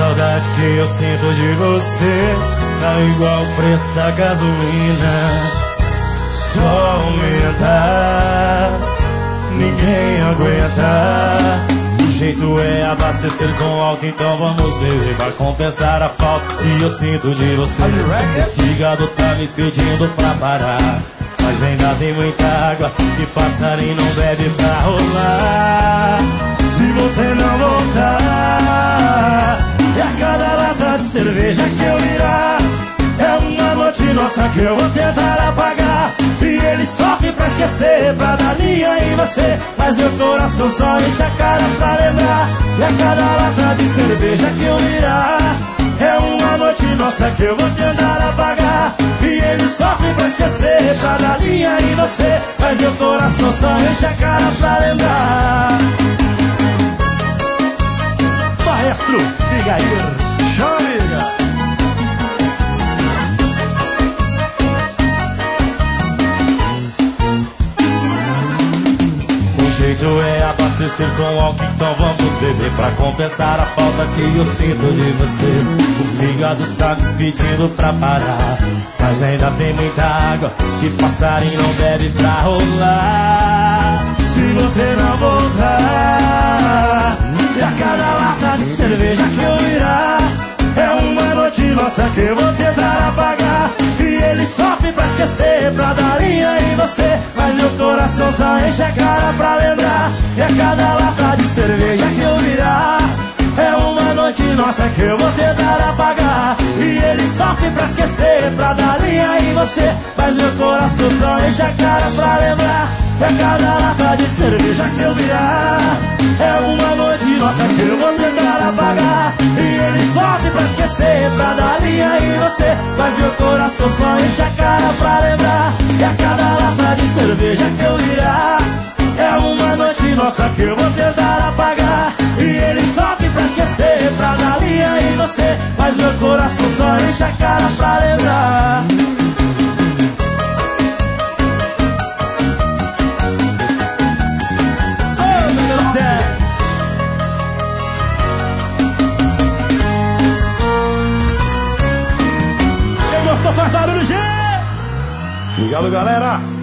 saudade que eu sinto de você tá igual o preço da gasolina. Só aumenta, ninguém aguenta. O jeito é abastecer com álcool, então vamos beber pra compensar a falta que eu sinto de você. O fígado tá me pedindo pra parar, mas ainda tem muita água e passarinho não bebe pra rolar. Se você não voltar, é a cada lata de cerveja que eu virar. É uma noite nossa que eu vou tentar apagar, e ele sofre pra esquecer, pra dar linha em você, mas meu coração só enche a cara pra lembrar. E a cada lata de cerveja que eu virar, é uma noite nossa que eu vou tentar apagar, e ele sofre pra esquecer, pra dar linha em você, mas meu coração só enche a cara pra lembrar. Maestro, diga aí, chora. O jeito é abastecer com álcool, então vamos beber pra compensar a falta que eu sinto de você. O fígado tá me pedindo pra parar, mas ainda tem muita água que passarinho não bebe pra rolar. Se você não voltar, e a cada lata de cerveja que eu virar, é uma noite nossa que eu vou tentar apagar, e ele sofre pra esquecer, pra dar linha em você, mas meu coração só enche a cara pra lembrar. E a cada lata de cerveja que eu virar, é uma noite nossa que eu vou tentar apagar, e ele sofre pra esquecer, pra dar linha em você, mas meu coração só enche a cara pra lembrar. E a cada lata de cerveja que eu virar, é uma noite nossa que eu vou tentar apagar, e ele sofre pra esquecer, pra dar linha em você, mas meu coração só enche a cara pra lembrar. E a cada lata de cerveja que eu virar, é uma noite nossa que eu vou tentar apagar, e ele sofre pra esquecer, pra dar linha em você, mas meu coração só enche a cara pra lembrar. Quem gostou faz barulho, gente! Obrigado, galera!